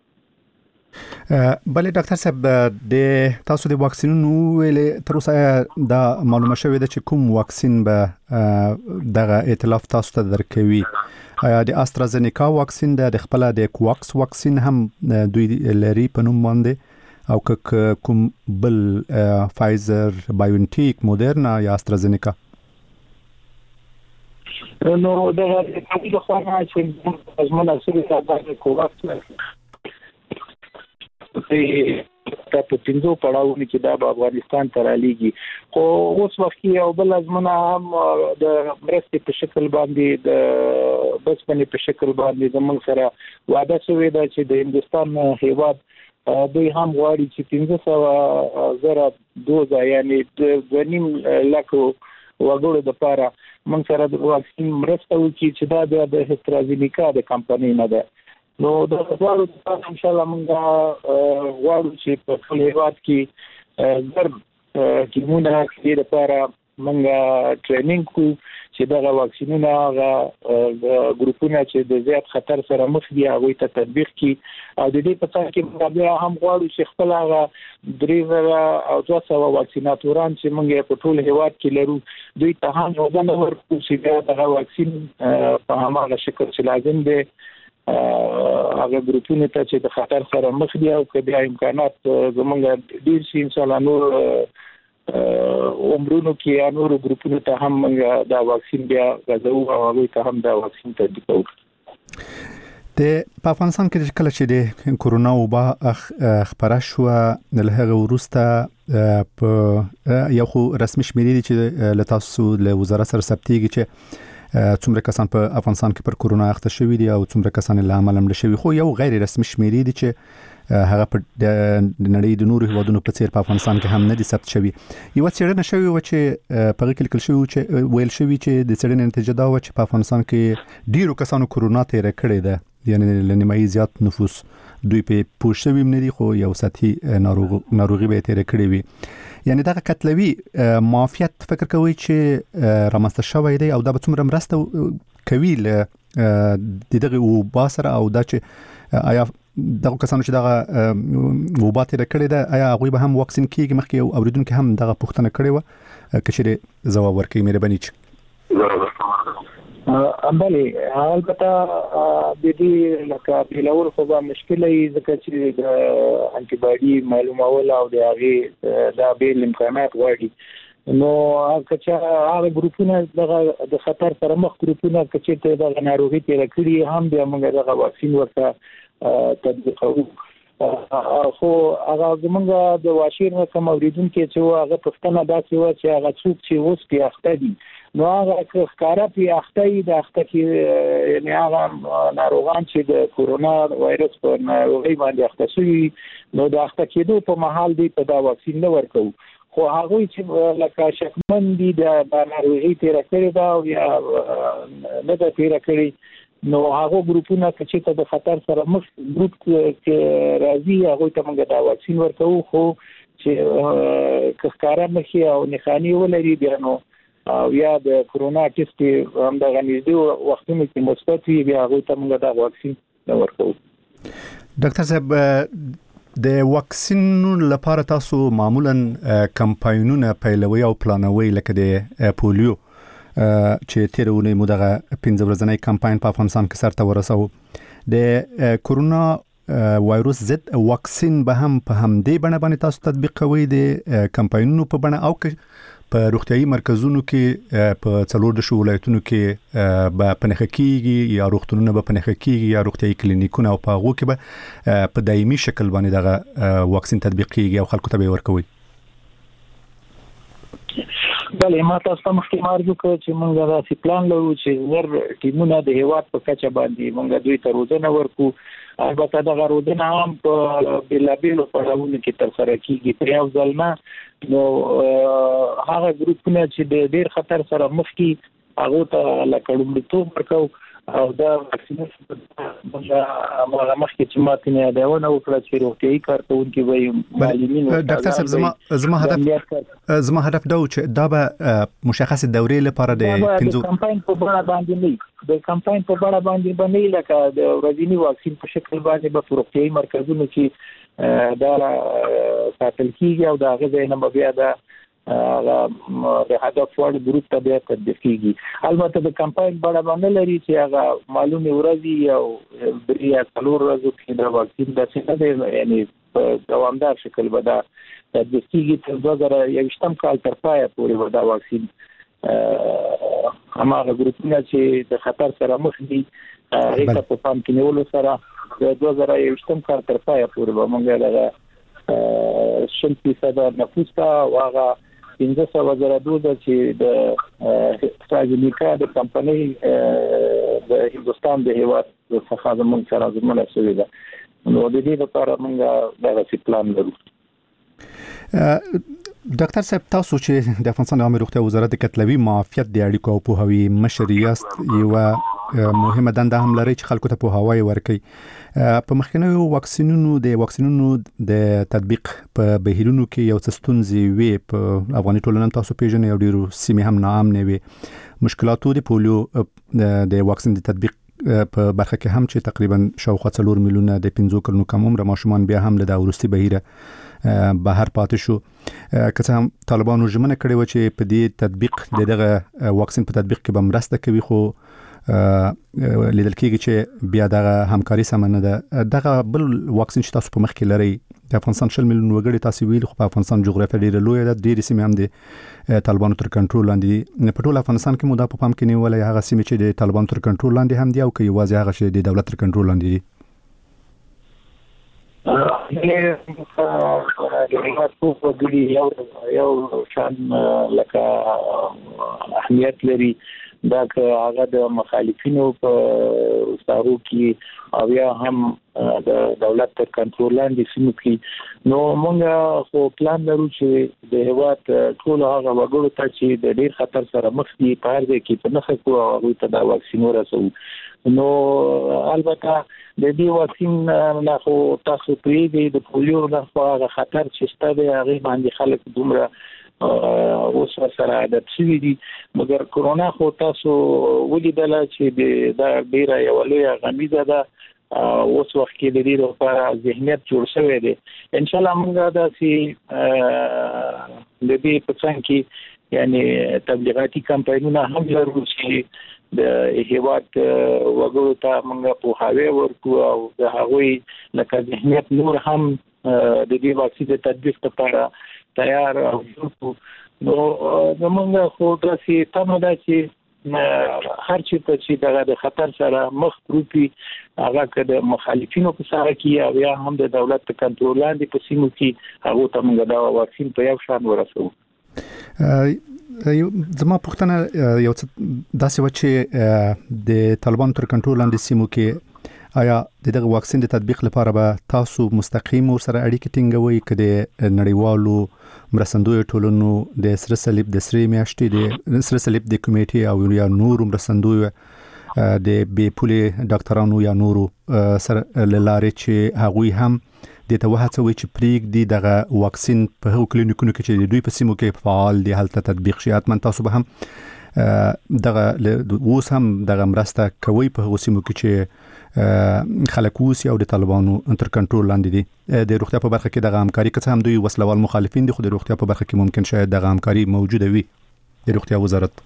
بله ډاکټر صاحب د تاسو د واکسینونو ویلې تر اوسه دا معلومه شوې ده چې کوم واکسین به دغه ائتلاف تاسو ته درکوي د استرازینیکا واکسین د خپل د کوواکس واکسین هم دوی لري په نوم باندې او که کوم بل فایزر بایونټیک مودرنا یا استرازینیکا نو دغه د کومه خواږه چې ازمنه سره د کوواکس ته په پنځو پړاوونو کې دا په افغانستان ته رالیږي خو اوس وخت کې یو بل ازمنه هم د مرستې په شکل باندې د بسپنې په شکل باندې زموږ سره وعده شوې ده چې د هندستان هیواد دوی هم غواړي چې پنځه سوه زره دوزه یعنی د نیم لکو وګړو دپاره موږ سره د واکسین مرسته وکړي چې دا د استرازینیکا د کمپنۍ نه ده. نو د غواړو چې ان شاء الله موږ غواړو چې په خپل هیواد کې زر ټیمونه کې لپاره موږ ټریننګ کوو چې دغه واکسینونه هغه ګروپونه چې د زیات خطر سره مخ دي هغه ته تطبیق کړي او د دې په تاسو کې موږ بیا هم غواړو چې خپل هغه درې زره او دوه سوه واکسیناتوران چې موږ په ټول هیواد کې لرو دوی ته هم روزنه ورکړو چې بیا دغه واکسین په هماغه شکل چې لازم دی هغه ګروپونه ته چې د خطر سره مخ دي او که بیا امکانات زموږ ډیر شي ان شاء الله نور عمرونو کې یا نور ګروپونو ته هم موږ دا واکسین بیا غځو او هغوی ته هم دا واکسین تطبیق کوو. د افغانستان کې کله چې د کورونا وبا خبره شوه له هغه وروسته په یو خو رسمي شمیرې دي چې له تاسو له وزارت سره ثبتېږي چې څومره کسان په افغانستان کې پر کورونا اخته شوي دي او څومره کسان له امله مړه شوي خو یو غیر رسمي شمیرې دي چې هغه په نړۍ د نورو هیوادونو په څیر په افغانستان کې هم نه دي ثبت شوي. یو څېړنه شوې وه چې په هغه کې لیکل شوي چې ویل شوي چې د څېړنې نتیجه دا وه چې په افغانستان کې ډیرو کسانو کورونا تیره کړې ده یعنی له نیمایي زیات نفوس دوی په پوه شوي هم نه دي خو یو سطحي ناروغي به یې تیره کړې وي. یعنی دغه قتلوي معافیت فکر کوي چې رامنځته شوی دی او دا به څومره مرسته کوي له دغه وباسره او دا چې آیا دغه کسانو چې دغه وبات لري ده آیا هغه به هم واکسین کیږي مخکې او اوریدونکو هم دغه پوښتنه کړې و کچېره جواب ورکړي مهرباني چ بله البته د دې لکه بلور خو به مشکل ای ځکه چې د انټي باډي معلومول او د هغه د بیل امکانات غواړي نو هغه چې هغه ګروپونه د خطر سره مخ ګروپونه چې د ناروغي تیر کړی هم د موږ د واکسین ورته تطبیقو خو هغه زمونږ د واشیر کوم اوریدونکو چې هغه پښتنه داسې و چې هغه څوک چې اوس په اخته دي نو هغه ښکارا په اخته دي اخته کې یعنی هغه ناروغان چې د کورونا وایرس په ناروغي باندې اخته شوي نو د اخته کېدو په محل دی په دا واکسین نه ورکو خو هغه چې لکه شکمن دي د ناروغي تیر کړی دا یا نه د تیر کړی نو هغه ګروپونه چې د خطر سره مخ ګروپ کې راځي هغه ته موږ دا واکسین ورکو خو چې ښکارا مخي او نښانی ولري بیا نو او یا د کورونا ټیسټ هم د غنیزدو وختونو کې مثبت وي بیا هغه ته موږ دا واکسین ورکو ډاکټر صاحب د واکسین لپاره تاسو معمولا کمپاینونه پیلوي او پلانوي لکه د پولیو چې تیرونه مو دغه پنځه ورځنی کمپاین په افغانستان کې سره ورسو د کورونا وایروس ضد واکسین به هم په همدې بڼه باندې تاسو تطبیق کوي د کمپاینونو په بڼه او په روغتيایي مرکزونو کې په څلور د ولایتونو کې به پنهخه کیږي یا روغتونونه به پنهخه کیږي یا روغتيایي کلینیکونه او په هغه کې به په دایمي شکل باندې دغه واکسین تطبیق کیږي او خلکو ته به ورکوي بله ما تاسو ته مخکې مارجو کړ چې موږ دا سی پلان لرو چې ور ټیمونه د هیواد په کچه باندې موږ دوی ته روزنه ورکو البته دا روزنه هم په بلابلو پړاوونو کې تر سره کیږي پر یو ځل نه نو هغه ګروپونه چې د ډیر خطر سره مخ کې هغه ته لکړم ورکو او دا واکسینیشن هغه مخکې چې ماته نه دا ونه وکړه چې روغتيایي کارکونکي وي معلمین ډاکټر صاحب زما زما هدف زما هدف دا چې دا به مشخص دورې لپاره د پنځو کمپاین په بڼه باندې نه د کمپاین په بڼه باندې باندې لکه د ورځنی واکسین په شکل باندې په روغتيایي مرکزونو کې دا ساتل کیږي او دا غږی نه بیا دا هغه د هدف وړ ګروپ ته بیا تطبیق کیږي البته د کمپاین بڑا باندې لري چې هغه معلومه ورځي او دریا څلور ورځې کې د واکسین د څخه یعنی په دوامدار شکل به دا تطبیق کیږي تر دوه زره یوویشتم کال تر پایه پورې به دا واکسین هغه ګروپونه چې د خطر سره مخ دي هغه په پام کې نیولو سره د دوه زره یوویشتم کال تر پایه پورې به موږ دغه شل فیصد نفوس ته واغه پنځه سوه زره دوزه چې د استرالیا د کمپنۍ د هندستان د هیواد څخه زموږ سره زموږ شوې ده نو د دې لپاره موږ دغه سی پلان لرو ډاکټر صاحب تاسو چې د افغانستان عامه روغتیا وزارت کتلوي معافیت د اړیکو او پوهاوی مشر یاست یو مهمه دنده هم لري چې خلکو ته پوهاوی ورکړي په مخکنیو واکسینونو د واکسینونو د تطبیق په بهیرونو کې یو څه ستونزې وي په افغاني ټولنه تاسو پیژنئ او ډیرو سیمې هم ناامنې وي مشکلاتو د پولیو د واکسین د تطبیق په برخه کې هم چې تقریبا شاوخوا څلور میلیونه د پنځو کلونو کم عمر ماشومان بیا هم له ورستي بهیره بهر پاتې شو که څه هم طالبانو ژمنه کړې و چې په دې تطبیق دغه واکسین په تطبیق کې به مرسته کوي خو لیدل کېږي چې بیا دغه همکاري سم نه ده دغه بل واکسین چې تاسو په مخ کې لري د افغانستان شل میلیون وګړي تاسو ویل خو په افغانستان جغرافیه ډیره لویه ده ډیره سیمې هم د طالبانو تر کنټرول لاندې په ټول افغانستان کې مو دا په پام کې نیولای هغه سیمې چې د طالبانو تر کنټرول لاندې هم دي او که یوازې هغه چې د دولت تر کنټرول لاندې دي یو شان لکه اهمیت لري دا که هغه د مخالفینو په سارو کې او یا هم د دولت تر کنټرول لاندې سیمو کې نو موږ خو پلان لرو چې د هیواد ټول هغه وګړو ته چې د ډیر خطر سره مخ دي په هر ځای کې په نخښه کوو او هغوی ته دا واکسین ورسوو نو البته د دې واکسین نه خو تاسو پرېږدئ د پولیو نه خو هغه خطر چې شته دی هغې باندې خلک دومره اوس سره عادت شوی دي مګر کورونا خو تاسو ولیدل چې دا ډیره یو لوی غمیزه ده اوس وخت کې د دې لپاره ذهنیت جوړ شوی دی ان شاء الله موږ دا چې د دې په څنګه کې یعنی تبلیغاتي کمپاینونه هم لرو چې د هیواد وګړو ته موږ په هاوی ورکو او د هغوی لکه ذهنیت نور هم د دې واکسین د تطبیق لپاره تیار او نو موږ خو تاسو ته دا چې هر چی ته چې د خطر سره مخ روپی هغه کده مخالفینو په سره کې او یا هم د دولت په کنټرول لاندې په سیمو کې هغه ته موږ دا واکسین په یو شان ورسو زما پوښتنه یو څه داسې و چې د طالبانو تر کنټرول لاندې سیمو کې آیا د دغه واکسین د تطبیق لپاره به تاسو مستقیم ورسره اړیکې ټینګوي کده نړیوالو مرستندوی ټولنو د سره صلیب د سری میاشتې د سره صلیب د کمیټې او یا نور مرستندوی د بې پولې ډاکټرانو یا نورو سره لاره چې هغوی هم د ته وهڅوي چې پریک دی دغه واکسین په هغو کلینیکونو کې چې دوی په سیمو کې فعال دي هلته تطبیق شي حتما تاسو به هم دغه اوس هم دغه مرسته کوي په هغو سیمو کې چې خلک اوس او د طالبانو تر کنټرول لاندې دي د روغتیا په برخه کې دغه همکاري که څه هم دوی وسلوال مخالفین دي خو د روغتیا په برخه کې ممکن شاید دغه همکاري موجوده وي د روغتیا وزارت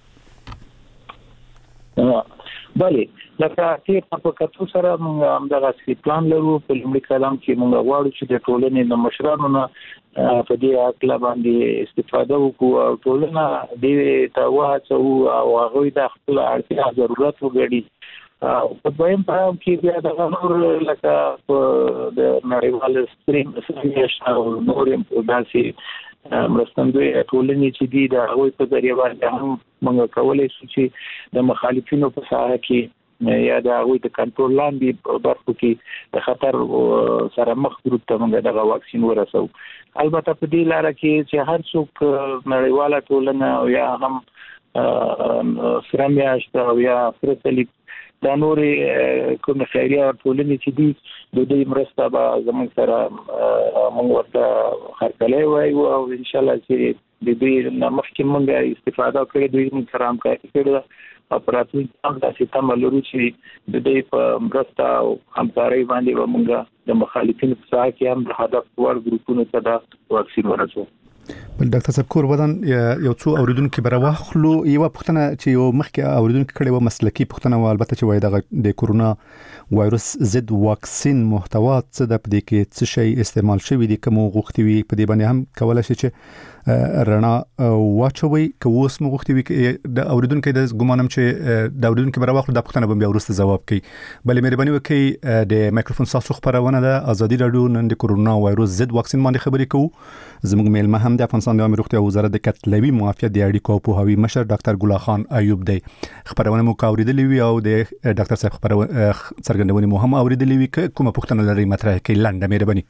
بله لکه چې په کتو سره موږ هم دغه سي پلان لرو په لومړي کلام کې موږ غواړو چې د ټولنې د مشرانو نه په دې اړه باندې استفاده وکړو او ټولنه دې ته وهڅو او هغه د خپل اړتیا ضرورت وګړي په دویم پړاو کې بیا د نور لکه د نړیوال سټریم سیمه او نور داسې مرستندوی ټولنې چې دي د هغوی په ذریعہ باندې هم موږ کولای شو چې د مخالفینو په ساحه کې یا د هغوی د کنټرول لاندې برخو کې د خطر سره مخ ګروپ ته موږ دغه واکسین ورسو. البته په دې لاره کې چې هر څوک نړیواله ټولنه او یا هم سره میاشت او یا سره صلیب دا نورې کوم خیریه ټولنې چې دي د دې مرسته به زموږ سره موږ ورته هرکلی وایو او انشاءالله چې د دې نه مخکې موږ استفاده کړې دوی موږ سره همکاري کړې او په راتلونکي هم داسې تمه لرو چې د دې په مرسته او همکارۍ باندې به موږ د مخالفینو په ساحه کې هم د هدف وړ ګروپونو ته دا واکسین ورسوو. بل ډاکټر صاحب کور ودان یو څو اوریدونکو به راوخلو یو پوښتنه چې یو مخکې اوریدونکو کړي و مسلکی پوښتنه و البته چې وای د د کورونا وایروس ضد واکسین محتوا څه د پدې کې څه شی استعمال شوی دي کوم غوښتي وي په دې باندې هم کولای شي چې رڼا واچوي کووس مو غوښتي وي د اوریدونکو د ګمانم چې د اوریدونکو به راوخلو د پوښتنه به بیا ورسته جواب کوي. بل مهرباني وکړئ د مایکروفون تاسو خبرونه د ازادي رادیو نن د کورونا وایروس ضد واکسین باندې خبرې کوو. زموږ میلمه هم د افغانستان د روغتیا وزارت د کتلوي معافیت د اړیکو او پوهاوي مشر ډاکټر ګل خان ایوب دی. خبرونه مو اوریدلې وی او د ډاکټر صاحب خبرونه څرګندونې مو هم اوریدلې وی کومه پوښتنه لري مطرح کړئ لنډه مهرباني.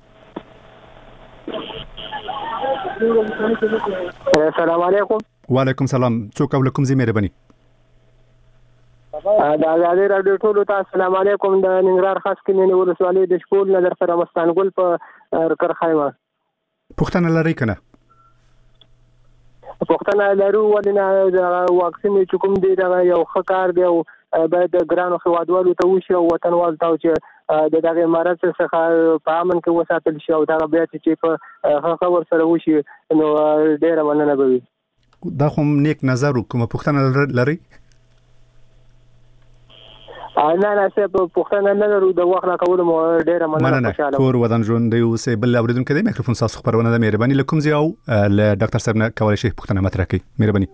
السلام علیکم. وعلیکم سلام. څوک او کوم زی مهرباني. د ازادي رادیو ټولو ته السلام علیکم. د ننګرهار خاص کې ولسوالۍ د شپول نظر سره مستانګل په کرخایمه پوښتنه لري کنه؟ پوښتنه لرو ولنه د واکسین چې کوم دی دا یو ښه دی او باید ګرانو خوادوالو ته وشي او وطنوال ته چې د دغه مرض څخه په امن کې وساتل شي او دا بیا چې په خبر سره وشي نو ډیره مننه به وي. دا خو نیک نظر کوم پوښتنه لري؟ نه نه څه پوښتنه نه لرو د وخت راکول مو ډیره مننه خوشاله. کور ودان ژوند دی او سه بل اوریدونکو د میکروفون تاسو خبرونه د مهرباني لکم زی او ل ډاکټر صاحب نه کولای شي پوښتنه مطرح کړي مهرباني.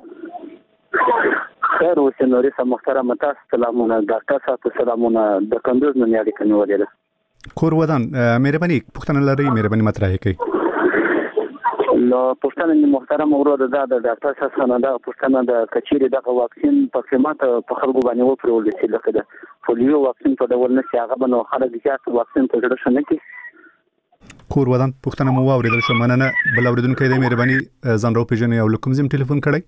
خیر اوسه نوري سم محترم تاسو سلامونه ډاکټر صاحب سلامونه د کندوز نه یاري کنه ولیدل. کور ودان مهرباني پوښتنه لري مهرباني مطرح کړي. نو پښتنه محترم ورور دا د ډاکټر صاحب نه دا پښتنه د کچيري د واکسین په قیمت په خلکو باندې وپرول شي لکه د پولیو واکسین په ډول نه شي هغه بنو خلک چې واکسین په ډول شنه کی. کور ودان پښتنه مو اوریدل شو مننه. بل اوریدونکو د مهرباني ځان راو پیژنې او لکم زم ټلیفون کړئ.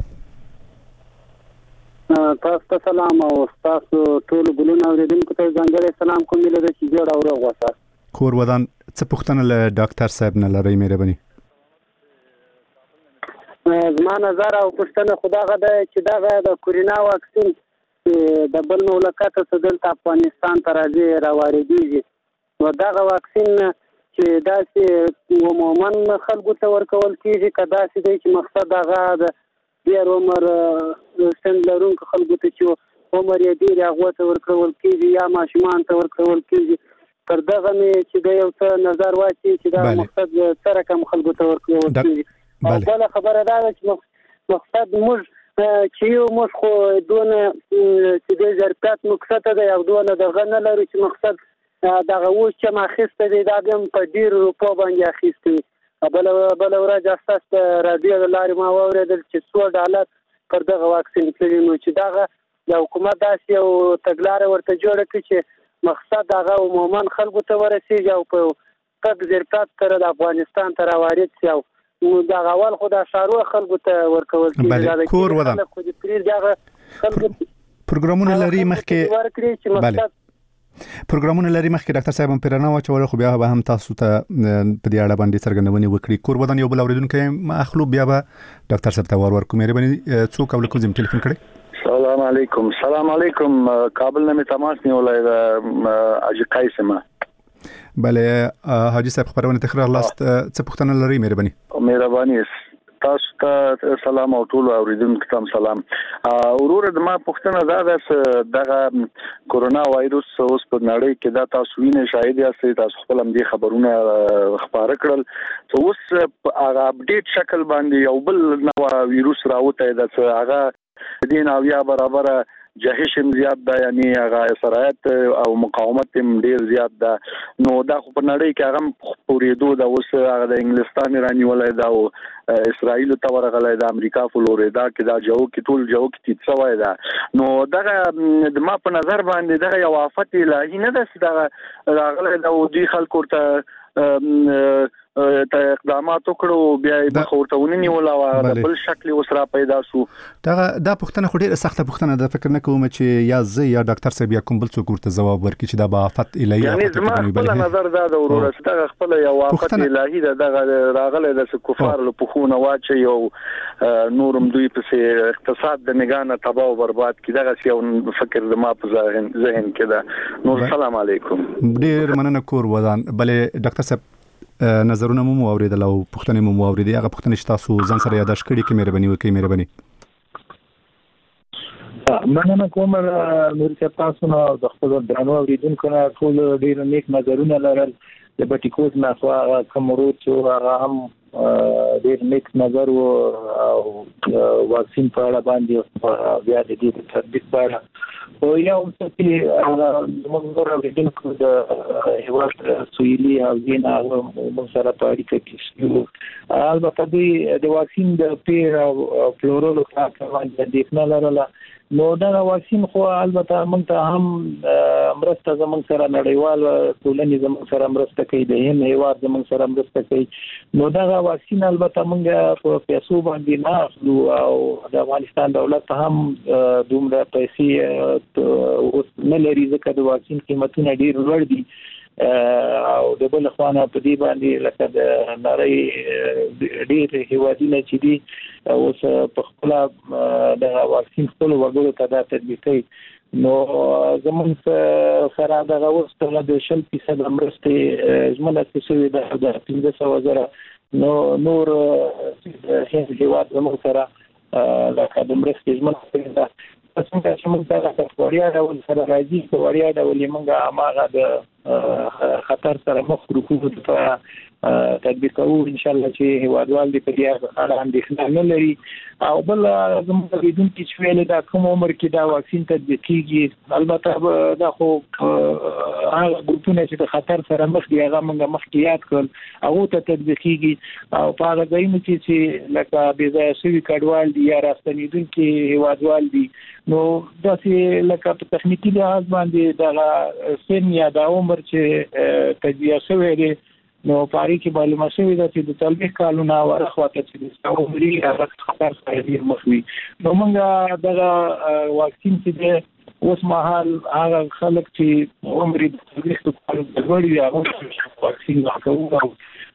تاسو سلام او تاسو ټول ګلونه اوریدونکو ته ځانګړی سلام کوم لري چې جوړ او روغ وسه. کور ودان څه پښتنه له ډاکټر صاحب نه لري مهرباني. زما نظر او پوښتنه خو دغه ده چې دغه د کورونا واکسین د بل مملکت څخه دلته افغانستان ته راځي راواردېږي، نو دغه واکسین چې داسې عموما خلکو ته ورکول کېږي که داسې دی چې مقصد هغه د ډېر عمر سن لرونکو خلکو ته چې عمر یې ډېر هغو ته ورکول کېږي یا ماشومان ته ورکول کېږي، تر دغه مې چې د یو څه نظر واچي چې دا مقصد څه رقم خلکو ته ورکول کېږي. او بله خبره دا ده چې مقصد موږ چې یو موږ خو دونه چې د ظرفیت مقصد دی او دونه دغه نه لرو چې مقصد دغه اوس چې ما اخیستی دی دا بیا په ډېرو روپو باندې اخیستی وي. بله بله ورځ اساس د راډیو د لارې ما واورېدل چې څو ډالر پر دغه واکسین کړي، نو چې دغه د حکومت داسې یو تګلاره ورته جوړه کړي چې مقصد هغه عموما خلکو ته ورسېږي او په کږ ظرفیت سره د افغانستان ته راوارد شي، او دغه اول خو د ښاروي خلکو ته ورکول کېږي. کور ودان پروګرامونه لري مخکې ورکړي چې مقصد پروګرامونه لري مخکې ډاکټر صاحب هم پیرانه واچول، خو بیا به هم تاسو ته په دې اړه باندې څرګندونې وکړي. کور ودان یو بل اوریدونکو مخلوب بیا به ډاکټر صاحب ته ور ورکو. مهرباني څوک او کوم ټلیفون کړي؟ سلام علیکم. سلام علیکم. کابل نه می تماس نیولای د اجکای سما. بله حاجی صاحب خبرونه تکرار لاست څه پوښتنه لري؟ مهرباني مهرباني تاسو ته سلام او ټول اوریدونکو ته سلام. ورور د ما پوښتنه دا ده چې دغه کورونا وایروس اوس په نړۍ کې دا تاسو وینئ شاید یاست، تاسو خپل هم دې خبرونه خبره کړل چې اوس په هغه اپډیټ شکل باندې یو بل نوې وایروس راوته ده چې هغه دین او یا برابر جهش زیات ده، یعنی هغه سرایت او مقاومت هم ډیر زیات ده. نو دا خو په نړۍ کې هغه پورېدو ده، اوس هغه د انګلستان رانیولای ده او اسرائیل ته ورغلی ده، امریکا فلوریدا کې دا جو کې ټول جو کې تیت سوی ده. نو دغه د ما په نظر باندې دغه یو آفت الهي نه ده چې دغه راغلی ده او دوی خلکو ته ته اقدامات وکړو بیا یې خورتونه نیول او د بل شکل وسره پیدا شو. دا دا پوښتنه خو ډیره سخته پوښتنه ده، فکر نه کوم چې یا زه یا ډاکټر صاحب یا کوم بل څوک ورته ځواب ورکړي چې دا به آفت الهي یعنی زما خپل نظر دا د وروره چې دا خپل یو آفت الهي ده، دغه راغلی د کفار له پخونه واچي او نورم دوی په اقتصاد د نگانه تباہ او برباد کی. دغه یو فکر د ما په ذهن ذهن کې ده. نو السلام علیکم. ډیر مننه کور ودان. بلې ډاکټر صاحب نظرونه مو اوریدل او پوښتنې مو اوریدې، هغه پوښتنې چې تاسو ځان سره یاداښت کړي کې مهرباني وکړئ. مهرباني مننه کوم نور چې تاسو نو د خپل درنو اوریدونکو نه ټول ډیر نیک نظرونه لرل. د بټیکوټ نه خو کوم ورو چې هغه هم ډیر نیک نظر او واکسین په اړه باندې بیا د دې تطبیق په اړه او یو څه چې موږ اوریدونکو د هیواد سویلي او دین هغه موږ سره په اړیکه کې شو. البته د واکسین د پیر او فلورولو کار باندې د نه لرله، نو دا واکسین خو البته موږ ته هم مرسته زموږ سره نړیوال ټولنې زموږ سره مرسته کوي، د هم هیواد زموږ سره مرسته کوي. نو دا واکسین البته موږ په پیسو باندې نه اخلو او د افغانستان دولت هم دومره پیسې اوس نه لري ځکه د واکسین قیمتونه ډیر لوړ دي او د بل خوانه په دې باندې لکه د نړۍ ډیر هیوادونه چې دي اوس په خپل د واکسین خپل وګړو ته دا تطبیقي. نو زموږ سره دغه اوس ټول د شل فیصد مرستې زموږ څخه شوی د پنځه سوه زره نو نور هیڅ هیواد زموږ سره لکه د مرستې زموږ سره څنګه چې موږ دا وړیا ډول سره راځي په وړیا ډول موږ هغه د خطر سره مخ کړو ته تطبیقو ان شاء الله چې هیوادوال دې په دې اړه اندېښنه نه لري. او بل زموږ لیدونکو چې ویل دا کوم عمر کې دا واکسین تطبیقيږي، البته دا خو هغه ګروپونه چې د خطر سره مخ دي هغه موږ مخکې یاد کړل هغه ته تطبیقيږي او په هغه ځایونو کې چې لکه بې ځایه شوي کډوال دي یا راستنیدونکي هیوادوال دي، نو داسې لکه په تخنیکي لحاظ باندې دا سن یا دا عمر چې تجزیه شوی دی نو پاری کې معلومه شوې ده چې د څلوېښت کالونو ورخواته چې د عمري هغه خطر سره ډېر مخ وي. نو موږ دغه واکسین چې دی اوس مهال هغه خلک چې عمري د څلوېښتو کالو لوړ وي هغه واکسین ورکوو او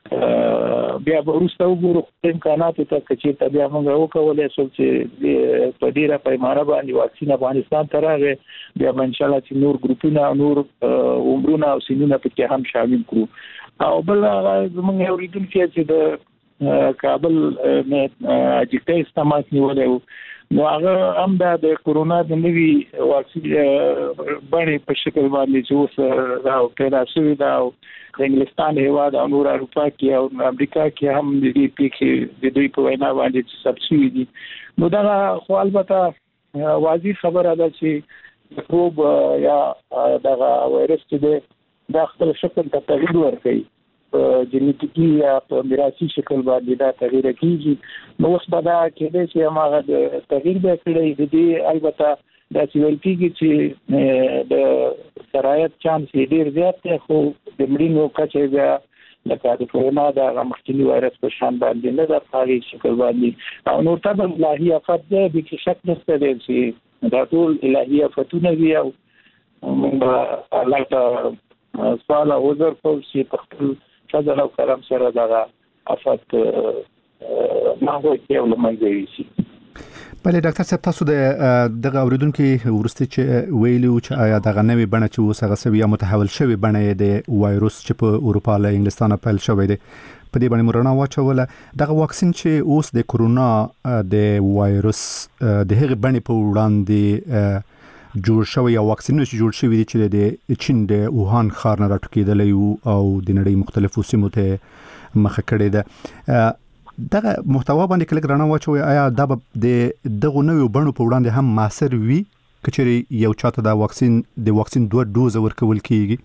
بیا ورسته وګورو امکانات ته چې ته بیا موږ وکولای شو چې په ډیره پیمانه باندې واکسین افغانستان ته راغی بیا ان شاء الله چې نور ګروپونه نور عمرونه او سنونه پکې هم شامل کړو او بل موږ یو ریډونکو چې د کابل نه اجیټي استعمال نیولې نو هغه هم د کورونا د نوي واکسین باندې په شکل باندې چې اوس راو پیدا شوی دا د انګلستان هیواد او نور اروپا کې او امریکا کې هم د دې پیښې د دوی په وینا باندې سبسیډي دي نو دا خو البته واضح خبره ده چې مکروب یا دا وایرس چې د خپل شکل ته تغیر ورکوي جنیټیکي یا په میراثي شکل باندې دا تغیر کیږي نو اوس به دا کېدای چې هغه د تغیر به کړی د دې البته دا چې ویل کېږي چې د سرایت چانس ډیر زیات دی خو د مړینو کچه بیا لکه د کورونا د مخکنی وایرس په شان باندې نه د خاري شکل باندې او نو تاسو الهي افات دې به کې شک نشته دی چې دا ټول الهي افتونه دي او موږ الله تعالی سوال او عذر کوو چې په خپل فضل او کرم سره دا افات ما هو کې ولمنځي شي بله ډاکټر صاحب تاسو د دغه اوریدونکو ورسته چې ویلو چې آیا دغه نوې بڼه چې اوس هغه سوي یا متحول شوی بڼه د وایروس چې په اروپا له انګلستان پیل شوی دی په دې باندې مرونه واچوله دغه واکسین چې اوس د کورونا د وایروس د هغه بڼه په وړاندې جوړ شوی یا واکسین چې جوړ شوی دی چې د چین د ووهان ښار نه راټوکېدلی او د نړۍ مختلفو سیمو ته مخه کړې ده دغه محتوا باندې کله رانه واچوي آیا دا د دغه نوې بڼو په وړاندې هم مؤثر وي کچري یو چاته دا واکسین د واکسین دوه دوز ورکول کیږي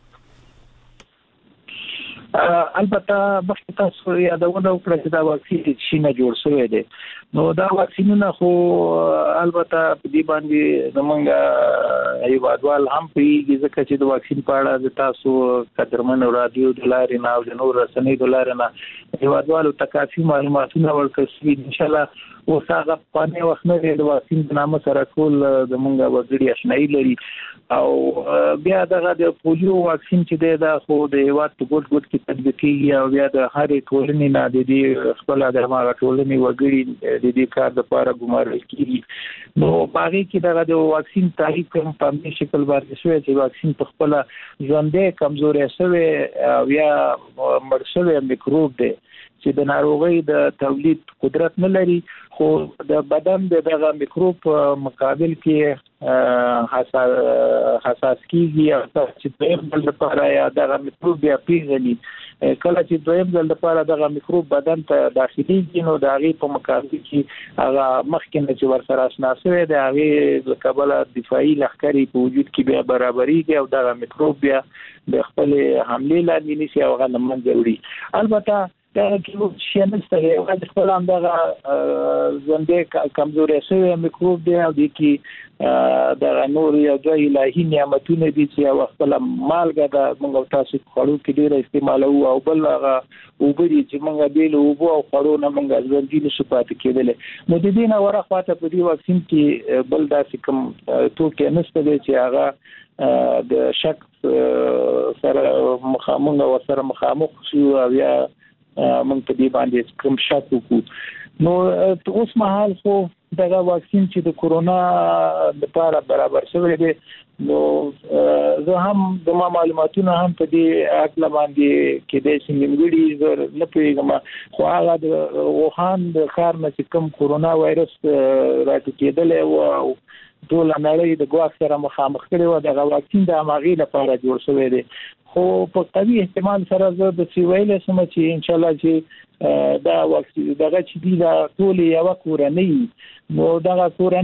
البته مخکې تاسو یادونه وکړه چې دا واکسین چې شینه جوړ شوی دی نو دا واکسینونه خو البته په دې باندې زمونږ ایوادوال هم پیږي ځکه چې د واکسین په اړه د تاسو قدرمن رادیو د لارې نه او د نور رسنۍ د لارې نه ایوادوالو تکافي معلوماتونه ورکړي ان شاء الله اوس هغه په نه وخت نه د واکسین په نامه سره کول زمونږ وګړي آشنایي لري او بیا دغه د پولیو واکسین چې دی دا خو د هیواد په ګډ ګډ کې تطبیق کیږي او بیا د هرې ټولنې نه د دې خپل د هغه ټولنې وګړي د دې کار لپاره ګمارل کیږي نو باغی کې دغه د واکسین تحریک په پامه شکل باندې شوی چې واکسین په خپل ژوندې کمزوري شوی او یا مړ شوی میکروب دی چې د ناروغي د تولید قدرت نه لري خو د بدن د دغه میکروب مقابل کې حساس کیږي او چې دویم بل لپاره یا دغه میکروب بیا پیژني کله چې دویم بل لپاره دغه میکروب بدن ته داخليږي نو د هغه په مقابل کې هغه مخکې نه چې ورسره آشنا شوی د هغه د قبل دفاعي لښکري په وجود کې بیا برابرېږي او دغه میکروب بیا د خپل حمله لاندې نشي او هغه لمنځه وړي البته دا کیو چې نشته یو د خپل هم دغه ژوندې کمزوري شوی میکروب دی او د کی د نور یو ځای الهي نعمتونه دي چې او خپل مالګه د موږ تاسو خړو کې ډیر استعمالو او بل هغه وبري چې موږ بیل او بو او خړو نه موږ ژوندې نشو پاتې کېدل نو د دې نه ورخواته په دې واکسین کې بل داسې کوم توکي نشته چې هغه د شک سره مخامخ او سره مخامخ شو او یا من په دې باندې کوم شک وکړو نو اوس مهال خو دغه واکسین چې د کورونا لپاره برابر شوی دی نو زه هم د معلوماتونو هم په دې اړه باندې کې د سیمګړي زر نه پیغام خو هغه د ووهان د ښار نه چې کوم کورونا وایرس راټوکېدل او ټول نړۍ د ګواښ سره مخامخ کړي و دغه واکسین د اماغي لپاره جوړ شوی دی خو په طبي احتمال سره زه د سیویل سم چې ان شاء الله چې دا واکسین دغه چې دی دا ټول یو کورنۍ نو دغه کورنۍ